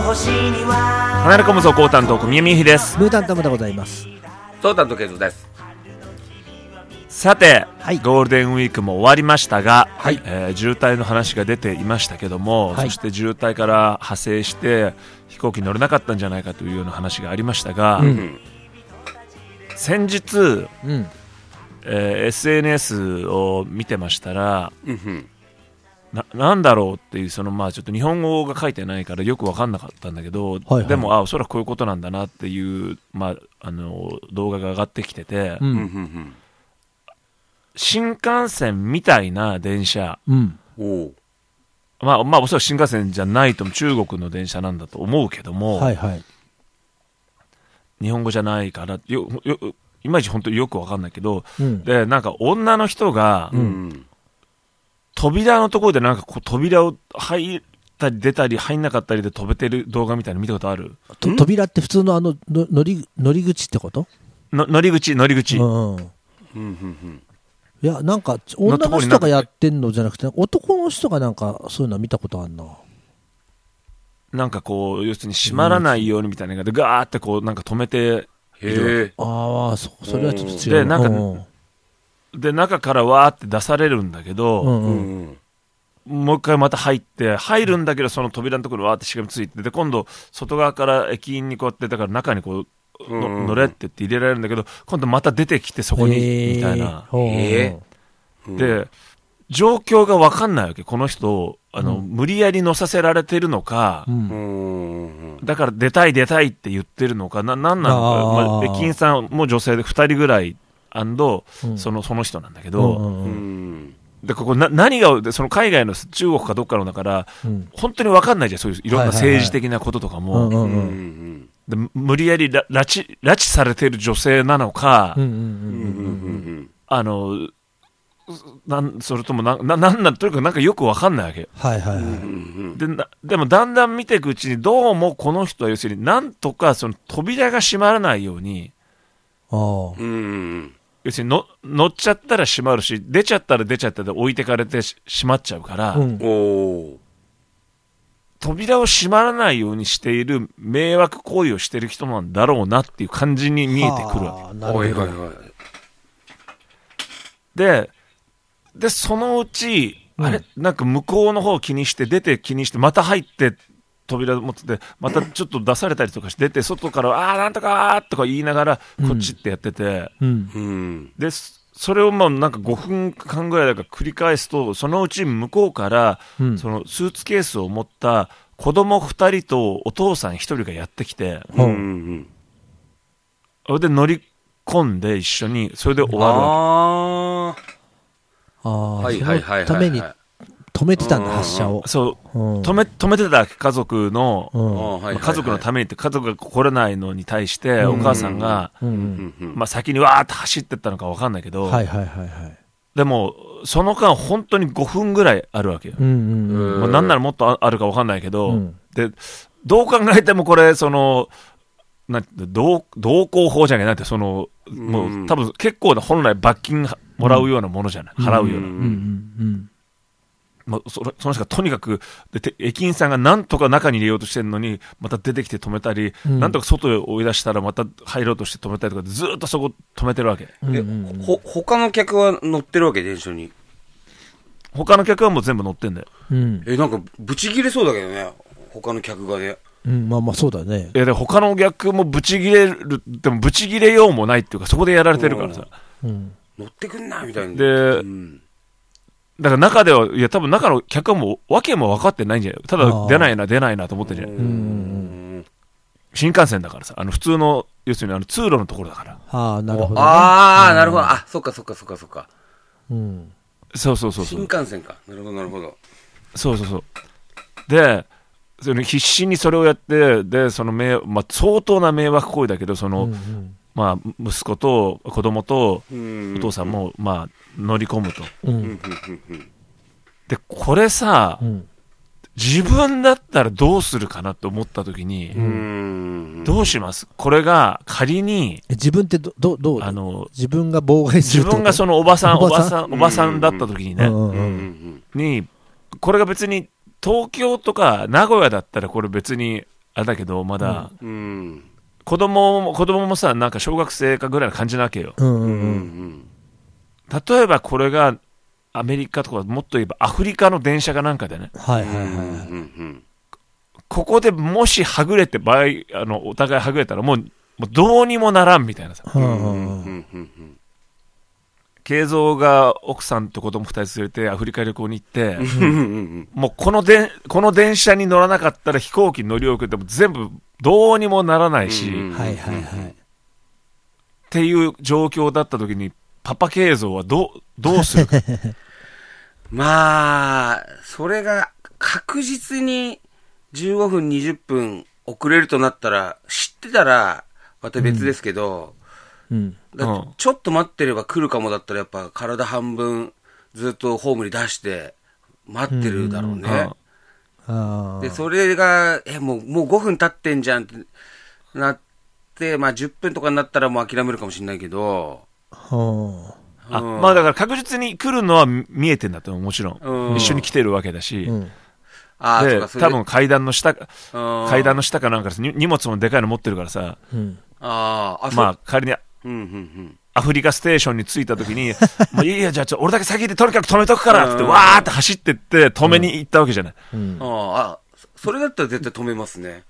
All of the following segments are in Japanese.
離れ込むぞコータンと小宮美ひです。 ムータンタムでございます。 トータンとケイゾです。 さて、 はい、 ゴールデンウィークも終わりましたが、 はい、 渋滞の話が出ていましたけども、 はい、 そして渋滞から派生して飛行機乗れなかったんじゃないかというような話がありましたが、先日、SNS を見てましたら、なんだろうっていうちょっと日本語が書いてないからよく分かんなかったんだけど、はいはい、でもおそらくこういうことなんだなっていう、動画が上がってきてて、新幹線みたいな電車、おそらく新幹線じゃないと中国の電車なんだと思うけども、 はいはい、 日本語じゃないからいまいち本当によく分かんないけど、でなんか女の人が、扉のところでなんかこう扉を入ったり出たり入んなかったりで飛べてる動画みたいなの見たことある？ 扉って普通の乗り口ってこと？ 乗り口。 いやなんか女の人がやってんのじゃなくて男の人がなんかそういうの見たことあるな。 なんかこう要するに閉まらないようにみたいなのでガーってこうなんか止めている。 ああそれはちょっと違う。 でなんかで中からわーって出されるんだけど、もう一回また入るんだけどその扉のところにわーってしがみついて、で今度外側から駅員にこうやってだから中にこう乗れって言って入れられるんだけど、今度また出てきてそこにみたいな、で状況が分かんないわけ。この人を無理やり乗させられてるのか、だから出たいって言ってるのかなんなのか、駅員さんも女性で2人ぐらいその人なんだけど、でここ何がその海外の中国かどっかのだから、本当に分かんないじゃん、そういういろんな政治的なこととかも、で無理やり拉致されてる女性なのか、それともとにかくなんかよく分かんないわけ。でもだんだん見ていくうちにどうもこの人は要するになんとかその扉が閉まらないように、要するに乗っちゃったら閉まるし、出ちゃったらで置いてかれて閉まっちゃうから、扉を閉まらないようにしている迷惑行為をしている人なんだろうなっていう感じに見えてくるわけ。でそのうち、なんか向こうの方を気にして出て気にしてまた入って扉持っててまたちょっと出されたりとかして出て外からなんとかとか言いながらこっちってやってて、でそれをなんか5分間ぐらいだから繰り返すと、そのうち向こうから、そのスーツケースを持った子供2人とお父さん1人がやってきて、それで乗り込んで一緒にそれで終わるわけ。 そのために止めてたんだ、発射を。止めてた家族のためにって、家族が来れないのに対してお母さんが先にわーって走ってったのか分かんないけど、でもその間本当に5分ぐらいあるわけよ。なんならもっとあるか分かんないけど、でどう考えてもこれ道交法じゃない、もう多分結構な本来罰金もらうようなものじゃない、払うような。その人がとにかく駅員さんがなんとか中に入れようとしてるのにまた出てきて止めたり、なんとか外へ追い出したらまた入ろうとして止めたりとかでずっとそこ止めてるわけ。 他の客は乗ってるわけ？電車に他の客はもう全部乗ってんだよ。 なんかブチギレそうだけどね、他の客がね。 そうだね。 で他の客もブチギレる、でもブチギレようもないっていうか、そこでやられてるからさ、 乗ってくんなみたいな。 で、だから中では、多分中の客はもう訳も分かってないんじゃない、ただ出ないなと思ってるんじゃない。新幹線だからさ、普通の要するに通路のところだから。 なるほどね。 なるほど。そっか。 そう新幹線か。なるほど。 そう。で必死にそれをやって、で相当な迷惑行為だけど、息子と子供とお父さんも乗り込むと。でこれさ、自分だったらどうするかなと思った時に、どうします？これが仮に自分ってどう自分が妨害すると、 自分がそのおばさんだった時にね、これが別に東京とか名古屋だったらこれ別にあれだけど、まだ、子供もさ、なんか小学生かぐらいの感じなわけよ。例えばこれがアメリカとか、もっと言えばアフリカの電車かなんかでね。ここでもしはぐれてお互いはぐれたらもうどうにもならんみたいなさ。慶三が奥さんと子供2人連れてアフリカ旅行に行って、もうこの電車に乗らなかったら飛行機に乗り遅れても全部どうにもならないし、っていう状況だった時にパパ慶三はどうするか。 まあ、それが確実に15分、20分遅れるとなったら、知ってたらまた別ですけど、ちょっと待ってれば来るかもだったらやっぱ体半分ずっとホームに出して待ってるだろうね。で、それが、もう5分経ってんじゃんってなって、まあ10分とかになったらもう諦めるかもしれないけど、 まあだから確実に来るのは見えてんだと思う、もちろん。一緒に来てるわけだし。で、多分階段の下かなんかです。荷物もでかいの持ってるからさ。まあ仮に、アフリカステーションに着いた時に、もういや、じゃあ俺だけ先でとにかく止めとくからってわーって走ってって止めに行ったわけじゃない。 それだったら絶対止めますね。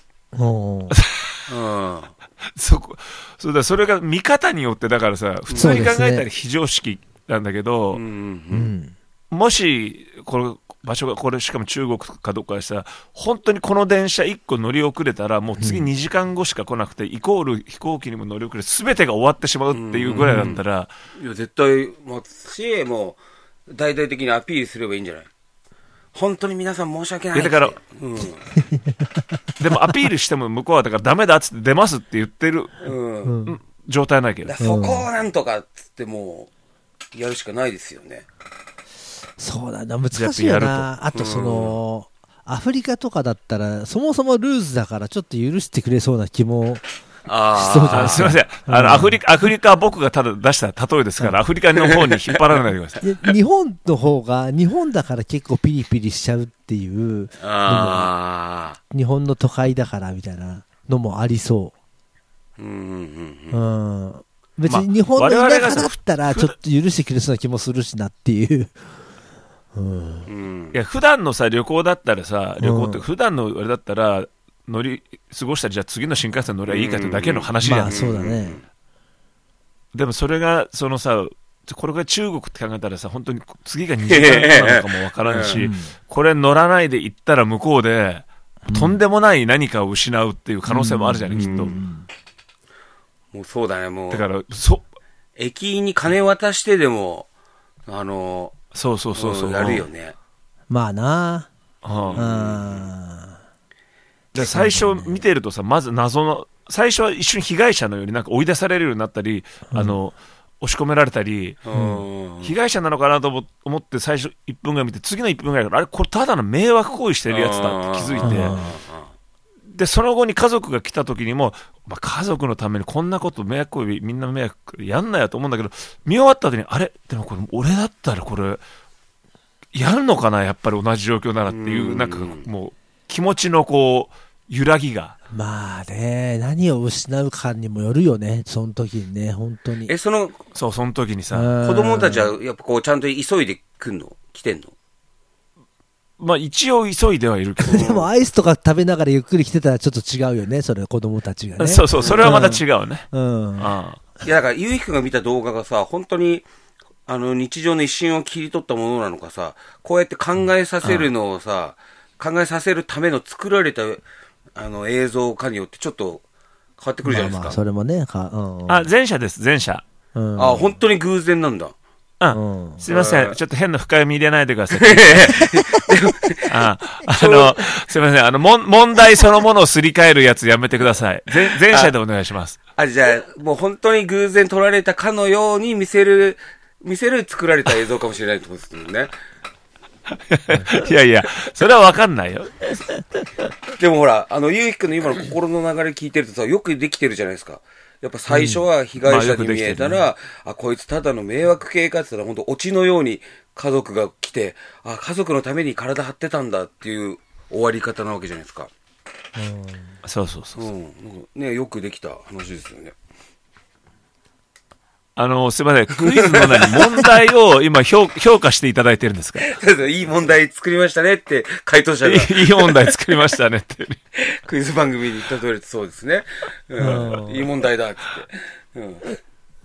それが見方によってだからさ、普通に考えたら非常識なんだけど、もしこれ場所がこれしかも中国かどっかでしたら本当にこの電車1個乗り遅れたらもう次2時間後しか来なくて、イコール飛行機にも乗り遅れ全てが終わってしまうっていうぐらいだったら、 いや絶対もう大々的にアピールすればいいんじゃない。本当に皆さん申し訳ないって。 だから、でもアピールしても向こうはだからダメだっつって出ますって言ってる、状態ないけど、 そこをなんとかっつってもうやるしかないですよね。 そうだな、難しいよな。あとアフリカとかだったらそもそもルーズだからちょっと許してくれそうな気もすいません。アフリカは僕がただ出した例えですから、アフリカの方に引っ張らないでください。 日本の方が、日本だから結構ピリピリしちゃうっていう日本の都会だからみたいなのもありそう。別に日本の田舎だったらちょっと許してくれそうな気もするしなっていう。 いや普段のさ旅行だったらさ、普段のあれだったら乗り過ごしたらじゃあ次の新幹線乗ればいいかってだけの話じゃん。 まあそうだね。 でもそれがこれが中国って考えたらさ、本当に次が2時間なのかもわからんし、これ乗らないで行ったら向こうでとんでもない何かを失うっていう可能性もあるじゃない、きっと。 もうそうだね、もう。 だから駅員に金渡してでもそうやるよね。 まあな。 最初見てるとさ、まず最初は一瞬被害者のようになんか追い出されるようになったり、押し込められたり、被害者なのかなと思って最初1分ぐらい見て、次の1分ぐらいから、あれこれただの迷惑行為してるやつだって気づいて、でその後に家族が来た時にも、家族のためにこんなこと迷惑行為みんな迷惑やんなよと思うんだけど、見終わった後にあれでもこれ俺だったらこれやるのかな、やっぱり同じ状況ならっていう、なんかもう気持ちの揺らぎが。 まあね、何を失うかにもよるよね、その時にね、本当に。 その時にさ、 子供たちはやっぱちゃんと急いで来てんの？ まあ一応急いではいるけど。 でもアイスとか食べながらゆっくり来てたらちょっと違うよね、それ子供たちがね。 そう、それはまた違うね。 いやだから、ゆうひくんが見た動画がさ、本当に、日常の一瞬を切り取ったものなのかさ、こうやって考えさせるのをさ、考えさせるための作られた、映像化によってちょっと変わってくるじゃないですか。 それもね、 前者です、前者。 本当に偶然なんだ。 すいません、ちょっと変な深読み入れないでください。すいません、問題そのものをすり替えるやつやめてください。前者でお願いします。 じゃあ、もう本当に偶然撮られたかのように見せる作られた映像かもしれないってことですもんね。 いやいや、それは分かんないよ。 でもほら、ゆうひくんの今の心の流れ聞いてるとさ、よくできてるじゃないですか。やっぱ最初は被害者に見えたら、こいつただの迷惑系かって言ったら、本当オチのように家族が来て、家族のために体張ってたんだっていう終わり方なわけじゃないですか。 そうそうそう、 ね、よくできた話ですよね。 すいません、クイズの問題を今評価していただいてるんですか？ いい問題作りましたねって回答者が。いい問題作りましたねって。 クイズ番組に言った通りそうですね。いい問題だって言って。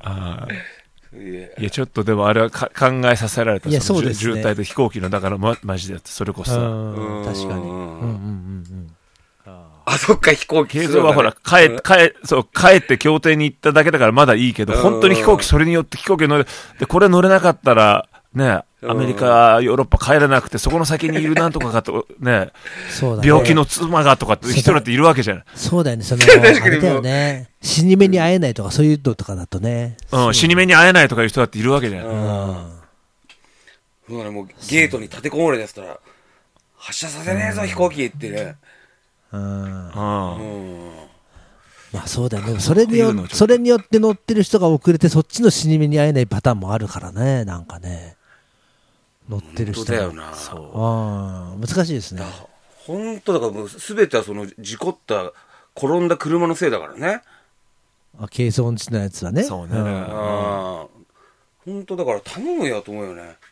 いや、ちょっとでもあれは考えさせられた。 いや、そうですね。 渋滞と飛行機の、だからマジでそれこそ。 確かに。 そっか、飛行機。 慶三はほら、帰って協定に行っただけだからまだいいけど、本当に飛行機、それによって飛行機乗れ、で、これ乗れなかったら、ね、アメリカ、ヨーロッパ帰れなくて、そこの先にいるなんとかがと、ね、病気の妻がとかって人だっているわけじゃない。 そうだよね、あれだよね。死に目に会えないとか、そういうのとかだとね。 死に目に会えないとかいう人だっているわけじゃない。 もうゲートに立てこもれですから、発車させねえぞ、飛行機ってね。 まあそうだよね。それによって乗ってる人が遅れてそっちの死に目に会えないパターンもあるからね。なんかね、乗ってる人だよな。 難しいですね。 本当だからもう全てはその事故った転んだ車のせいだからね。 軽装音痴のやつはね。 そうね。 本当だから頼むよと思うよね。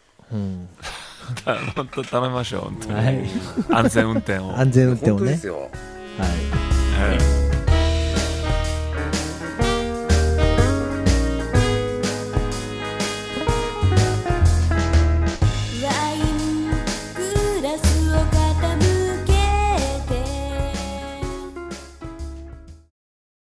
本当頼みましょう。本当に。安全運転を。 安全運転をね。 本当ですよ。 はい。